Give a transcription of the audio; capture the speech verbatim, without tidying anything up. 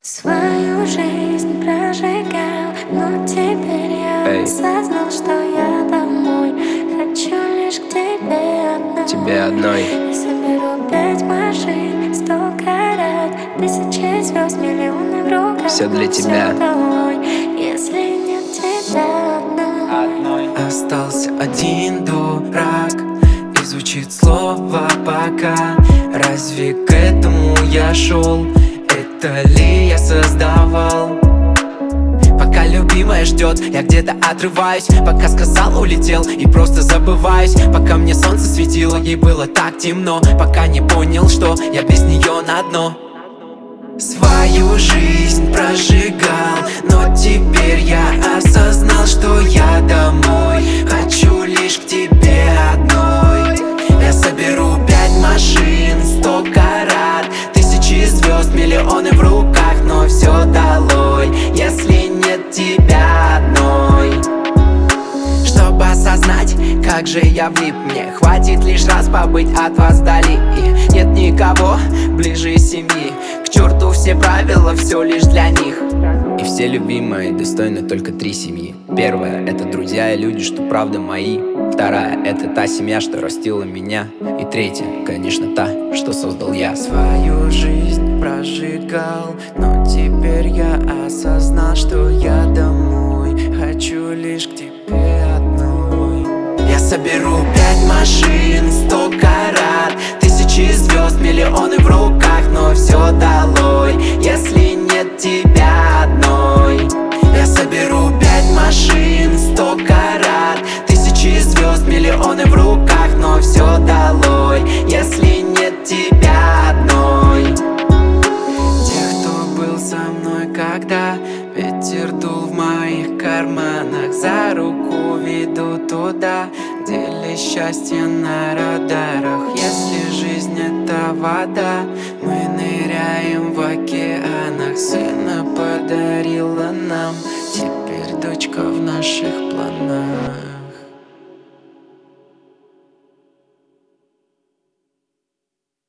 Свою жизнь прожигал, но теперь я Эй. осознал, что я домой хочу лишь к тебе одной. Тебе одной. Я соберу пять машин, сто карат, тысячи звезд, миллионы в руках. Все для но тебя. всё долой, если нет тебя одной. Остался один дурак, и звучит слово пока. Разве к этому я шел? Это ли я создавал? Пока любимая ждет, я где-то отрываюсь. Пока сказал, улетел и просто забываюсь. Пока мне солнце светило, ей было так темно. Пока не понял, что я без нее на дно. Свою жизнь прожигал, но теперь я осознал, что я домой хочу лишь к тебе одной. Я соберу пять машин, сто карат, тысячи звезд, миллионы в руках, но все долой, если нет тебя одной. Чтобы осознать, как же я влип, мне хватит лишь раз побыть от вас вдали. И нет никого ближе семьи. К черту все правила, все лишь для них. И все любимые достойны только три семьи. Первая — это друзья и люди, что правда мои. Вторая — это та семья, что растила меня. И третья, конечно, та, что создал я. Свою жизнь прожигал, но теперь я осознал, что я домой хочу лишь к тебе одной. Я соберу пять машин, сто карат, тысячи звезд, миллионы в руках, но все долой, если нет тебя одной. Я соберу пять машин, сто карат, тысячи звезд, миллионы в руках, но все долой, если нет тебя одной. Тех, кто был со мной, когда ветер дул в моих карманах, за руку веду туда, где лишь счастье на радарах. Если жизнь это вода, мы ныряем в океанах. Сына подарила нам, теперь дочка в наших планах.